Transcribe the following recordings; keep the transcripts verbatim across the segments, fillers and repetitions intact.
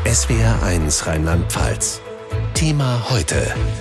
S W R eins Rheinland-Pfalz. Thema heute.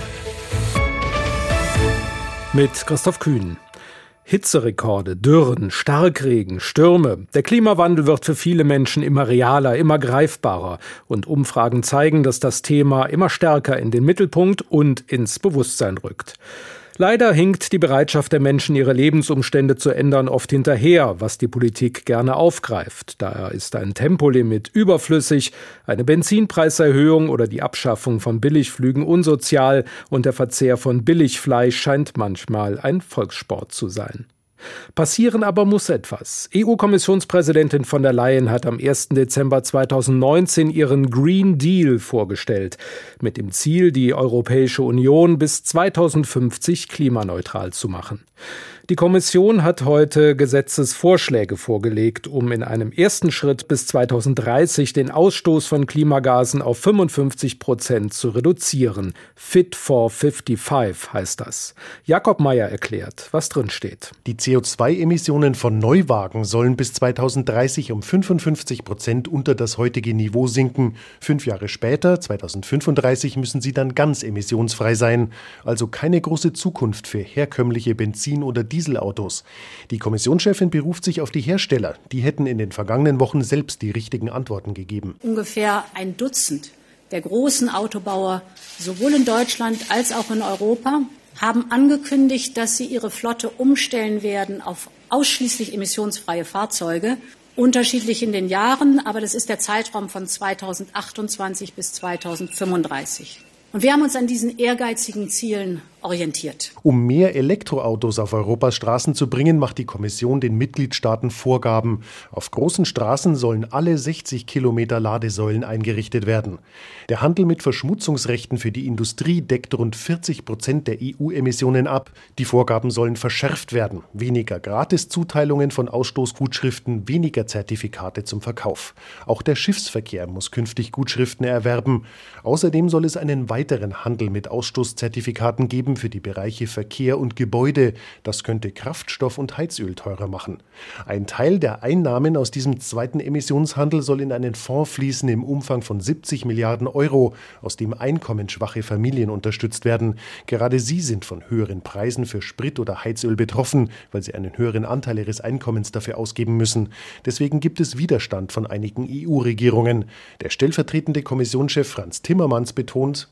Mit Christoph Kühn. Hitzerekorde, Dürren, Starkregen, Stürme. Der Klimawandel wird für viele Menschen immer realer, immer greifbarer. Und Umfragen zeigen, dass das Thema immer stärker in den Mittelpunkt und ins Bewusstsein rückt. Leider hinkt die Bereitschaft der Menschen, ihre Lebensumstände zu ändern, oft hinterher, was die Politik gerne aufgreift. Daher ist ein Tempolimit überflüssig, eine Benzinpreiserhöhung oder die Abschaffung von Billigflügen unsozial und der Verzehr von Billigfleisch scheint manchmal ein Volkssport zu sein. Passieren aber muss etwas. E U-Kommissionspräsidentin von der Leyen hat am ersten Dezember zweitausendneunzehn ihren Green Deal vorgestellt, mit dem Ziel, die Europäische Union bis zweitausendfünfzig klimaneutral zu machen. Die Kommission hat heute Gesetzesvorschläge vorgelegt, um in einem ersten Schritt bis zweitausenddreißig den Ausstoß von Klimagasen auf fünfundfünfzig Prozent zu reduzieren. Fit for fünfundfünfzig heißt das. Jakob Mayer erklärt, was drin steht. Die C O zwei Emissionen von Neuwagen sollen bis zweitausenddreißig um fünfundfünfzig Prozent unter das heutige Niveau sinken. Fünf Jahre später, zweitausendfünfunddreißig, müssen sie dann ganz emissionsfrei sein. Also keine große Zukunft für herkömmliche Benzin- oder Dieselautos. Die Kommissionschefin beruft sich auf die Hersteller. Die hätten in den vergangenen Wochen selbst die richtigen Antworten gegeben. Ungefähr ein Dutzend der großen Autobauer, sowohl in Deutschland als auch in Europa, haben angekündigt, dass sie ihre Flotte umstellen werden auf ausschließlich emissionsfreie Fahrzeuge. Unterschiedlich in den Jahren, aber das ist der Zeitraum von zweitausendachtundzwanzig bis zweitausendfünfunddreißig. Und wir haben uns an diesen ehrgeizigen Zielen orientiert. Um mehr Elektroautos auf Europas Straßen zu bringen, macht die Kommission den Mitgliedstaaten Vorgaben. Auf großen Straßen sollen alle sechzig Kilometer Ladesäulen eingerichtet werden. Der Handel mit Verschmutzungsrechten für die Industrie deckt rund vierzig Prozent der E U-Emissionen ab. Die Vorgaben sollen verschärft werden. Weniger Gratiszuteilungen von Ausstoßgutschriften, weniger Zertifikate zum Verkauf. Auch der Schiffsverkehr muss künftig Gutschriften erwerben. Außerdem soll es einen weiteren Handel mit Ausstoßzertifikaten geben für die Bereiche Verkehr und Gebäude. Das könnte Kraftstoff und Heizöl teurer machen. Ein Teil der Einnahmen aus diesem zweiten Emissionshandel soll in einen Fonds fließen im Umfang von siebzig Milliarden Euro, aus dem einkommensschwache Familien unterstützt werden. Gerade sie sind von höheren Preisen für Sprit oder Heizöl betroffen, weil sie einen höheren Anteil ihres Einkommens dafür ausgeben müssen. Deswegen gibt es Widerstand von einigen E U-Regierungen. Der stellvertretende Kommissionschef Frans Timmermans betont,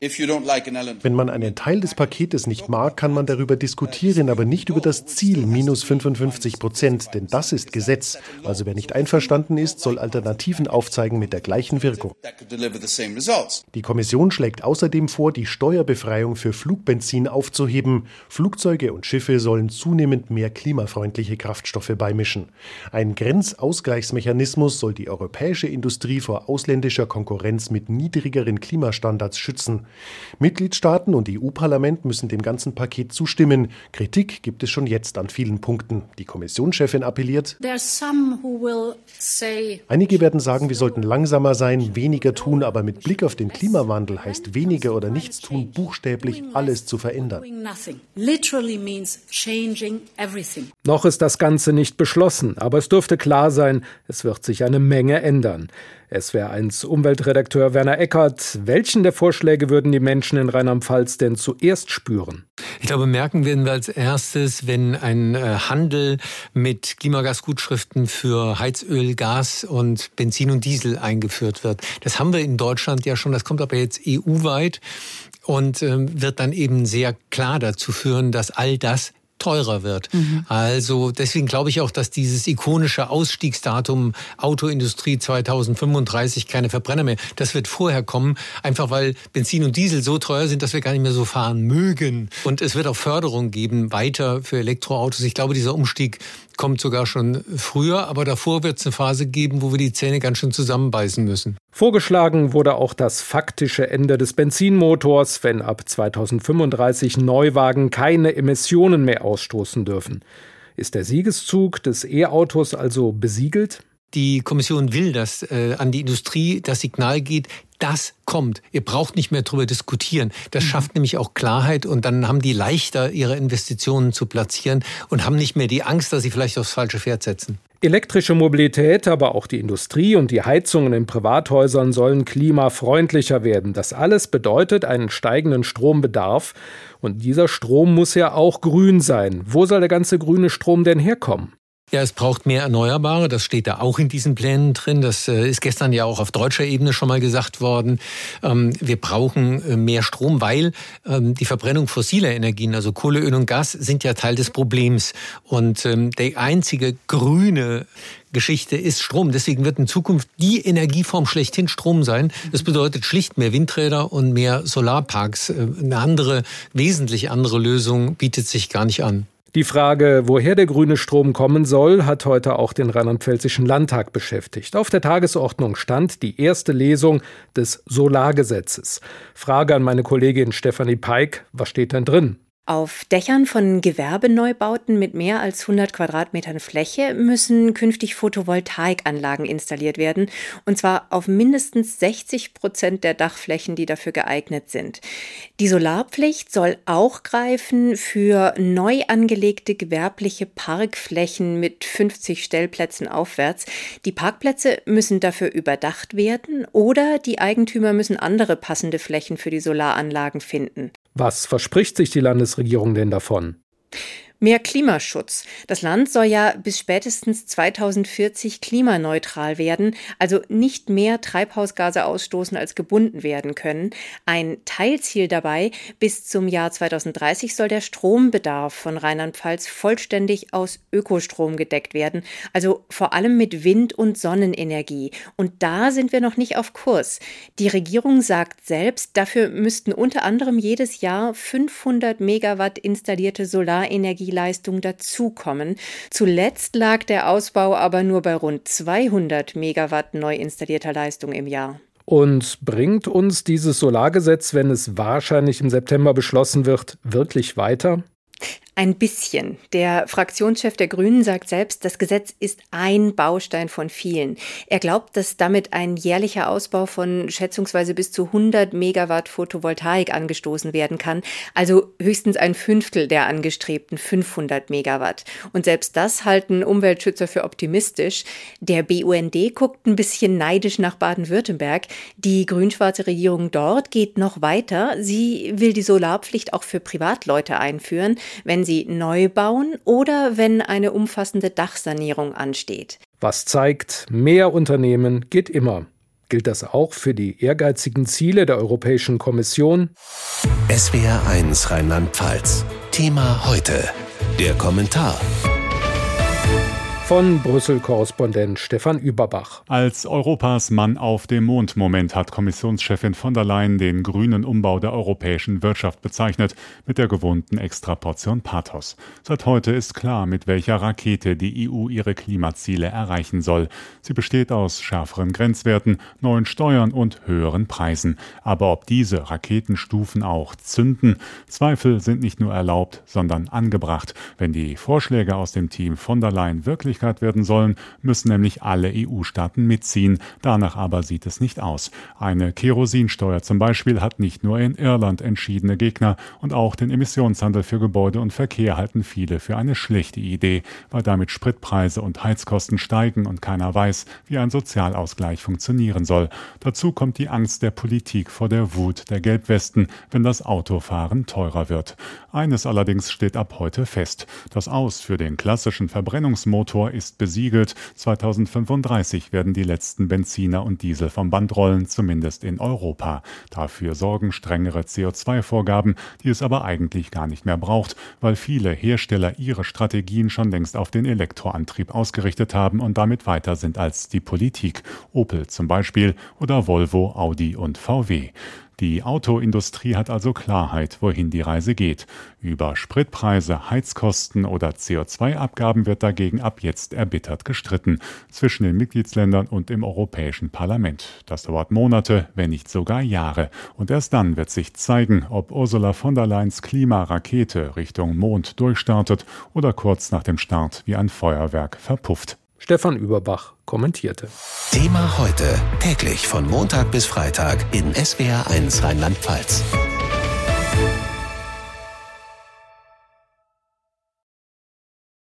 wenn man einen Teil des Paketes nicht mag, kann man darüber diskutieren, aber nicht über das Ziel minus fünfundfünfzig Prozent, denn das ist Gesetz. Also wer nicht einverstanden ist, soll Alternativen aufzeigen mit der gleichen Wirkung. Die Kommission schlägt außerdem vor, die Steuerbefreiung für Flugbenzin aufzuheben. Flugzeuge und Schiffe sollen zunehmend mehr klimafreundliche Kraftstoffe beimischen. Ein Grenzausgleichsmechanismus soll die europäische Industrie vor ausländischer Konkurrenz mit niedrigeren Klimastandards schützen. Mitgliedstaaten und E U-Parlament müssen dem ganzen Paket zustimmen. Kritik gibt es schon jetzt an vielen Punkten. Die Kommissionschefin appelliert, einige werden sagen, wir sollten langsamer sein, weniger tun, aber mit Blick auf den Klimawandel heißt weniger oder nichts tun buchstäblich alles zu verändern. Noch ist das Ganze nicht beschlossen, aber es dürfte klar sein, es wird sich eine Menge ändern. S W R eins Umweltredakteur Werner Eckert, welchen der Vorschläge würden die Menschen in Rheinland-Pfalz denn zuerst spüren? Ich glaube, merken werden wir als erstes, wenn ein Handel mit Klimagasgutschriften für Heizöl, Gas und Benzin und Diesel eingeführt wird. Das haben wir in Deutschland ja schon, das kommt aber jetzt E U-weit und ähm, wird dann eben sehr klar dazu führen, dass all das teurer wird. Mhm. Also deswegen glaube ich auch, dass dieses ikonische Ausstiegsdatum Autoindustrie zweitausendfünfunddreißig keine Verbrenner mehr, das wird vorher kommen, einfach weil Benzin und Diesel so teuer sind, dass wir gar nicht mehr so fahren mögen. Und es wird auch Förderung geben, weiter für Elektroautos. Ich glaube, dieser Umstieg kommt sogar schon früher, aber davor wird es eine Phase geben, wo wir die Zähne ganz schön zusammenbeißen müssen. Vorgeschlagen wurde auch das faktische Ende des Benzinmotors, wenn ab zweitausendfünfunddreißig Neuwagen keine Emissionen mehr ausstoßen dürfen. Ist der Siegeszug des E-Autos also besiegelt? Die Kommission will, dass äh, an die Industrie das Signal geht, das kommt. Ihr braucht nicht mehr darüber diskutieren. Das schafft nämlich auch Klarheit und dann haben die leichter, ihre Investitionen zu platzieren und haben nicht mehr die Angst, dass sie vielleicht aufs falsche Pferd setzen. Elektrische Mobilität, aber auch die Industrie und die Heizungen in Privathäusern sollen klimafreundlicher werden. Das alles bedeutet einen steigenden Strombedarf. Und dieser Strom muss ja auch grün sein. Wo soll der ganze grüne Strom denn herkommen? Ja, es braucht mehr Erneuerbare, das steht da auch in diesen Plänen drin. Das äh, ist gestern ja auch auf deutscher Ebene schon mal gesagt worden. Ähm, wir brauchen äh, mehr Strom, weil ähm, die Verbrennung fossiler Energien, also Kohle, Öl und Gas, sind ja Teil des Problems. Und ähm, die einzige grüne Geschichte ist Strom. Deswegen wird in Zukunft die Energieform schlechthin Strom sein. Das bedeutet schlicht mehr Windräder und mehr Solarparks. Äh, eine andere, wesentlich andere Lösung bietet sich gar nicht an. Die Frage, woher der grüne Strom kommen soll, hat heute auch den Rheinland-Pfälzischen Landtag beschäftigt. Auf der Tagesordnung stand die erste Lesung des Solargesetzes. Frage an meine Kollegin Stefanie Peik, was steht denn drin? Auf Dächern von Gewerbeneubauten mit mehr als hundert Quadratmetern Fläche müssen künftig Photovoltaikanlagen installiert werden, und zwar auf mindestens sechzig Prozent der Dachflächen, die dafür geeignet sind. Die Solarpflicht soll auch greifen für neu angelegte gewerbliche Parkflächen mit fünfzig Stellplätzen aufwärts. Die Parkplätze müssen dafür überdacht werden oder die Eigentümer müssen andere passende Flächen für die Solaranlagen finden. Was verspricht sich die Landesregierung denn davon? Mehr Klimaschutz. Das Land soll ja bis spätestens zweitausendvierzig klimaneutral werden, also nicht mehr Treibhausgase ausstoßen, als gebunden werden können. Ein Teilziel dabei: bis zum Jahr zweitausenddreißig soll der Strombedarf von Rheinland-Pfalz vollständig aus Ökostrom gedeckt werden, also vor allem mit Wind- und Sonnenenergie. Und da sind wir noch nicht auf Kurs. Die Regierung sagt selbst, dafür müssten unter anderem jedes Jahr fünfhundert Megawatt installierte Solarenergie Leistung dazukommen. Zuletzt lag der Ausbau aber nur bei rund zweihundert Megawatt neu installierter Leistung im Jahr. Und bringt uns dieses Solargesetz, wenn es wahrscheinlich im September beschlossen wird, wirklich weiter? Ein bisschen. Der Fraktionschef der Grünen sagt selbst, das Gesetz ist ein Baustein von vielen. Er glaubt, dass damit ein jährlicher Ausbau von schätzungsweise bis zu hundert Megawatt Photovoltaik angestoßen werden kann, also höchstens ein Fünftel der angestrebten fünfhundert Megawatt. Und selbst das halten Umweltschützer für optimistisch. Der B U N D guckt ein bisschen neidisch nach Baden-Württemberg. Die grün-schwarze Regierung dort geht noch weiter. Sie will die Solarpflicht auch für Privatleute einführen, wenn sie neu bauen oder wenn eine umfassende Dachsanierung ansteht. Was zeigt, mehr Unternehmen geht immer. Gilt das auch für die ehrgeizigen Ziele der Europäischen Kommission? S W R eins Rheinland-Pfalz. Thema heute. Der Kommentar. Von Brüssel-Korrespondent Stefan Überbach. Als Europas Mann auf dem Mond-Moment hat Kommissionschefin von der Leyen den grünen Umbau der europäischen Wirtschaft bezeichnet, mit der gewohnten Extraportion Pathos. Seit heute ist klar, mit welcher Rakete die E U ihre Klimaziele erreichen soll. Sie besteht aus schärferen Grenzwerten, neuen Steuern und höheren Preisen. Aber ob diese Raketenstufen auch zünden? Zweifel sind nicht nur erlaubt, sondern angebracht. Wenn die Vorschläge aus dem Team von der Leyen wirklich werden sollen, müssen nämlich alle E U-Staaten mitziehen. Danach aber sieht es nicht aus. Eine Kerosinsteuer zum Beispiel hat nicht nur in Irland entschiedene Gegner, und auch den Emissionshandel für Gebäude und Verkehr halten viele für eine schlechte Idee, weil damit Spritpreise und Heizkosten steigen und keiner weiß, wie ein Sozialausgleich funktionieren soll. Dazu kommt die Angst der Politik vor der Wut der Gelbwesten, wenn das Autofahren teurer wird. Eines allerdings steht ab heute fest: Das Aus für den klassischen Verbrennungsmotor ist besiegelt. zweitausendfünfunddreißig werden die letzten Benziner und Diesel vom Band rollen, zumindest in Europa. Dafür sorgen strengere C O zwei Vorgaben, die es aber eigentlich gar nicht mehr braucht, weil viele Hersteller ihre Strategien schon längst auf den Elektroantrieb ausgerichtet haben und damit weiter sind als die Politik. Opel zum Beispiel oder Volvo, Audi und V W. Die Autoindustrie hat also Klarheit, wohin die Reise geht. Über Spritpreise, Heizkosten oder C O zwei Abgaben wird dagegen ab jetzt erbittert gestritten. Zwischen den Mitgliedsländern und im Europäischen Parlament. Das dauert Monate, wenn nicht sogar Jahre. Und erst dann wird sich zeigen, ob Ursula von der Leyens Klimarakete Richtung Mond durchstartet oder kurz nach dem Start wie ein Feuerwerk verpufft. Stefan Überbach kommentierte. Thema heute, täglich von Montag bis Freitag in S W R eins Rheinland-Pfalz.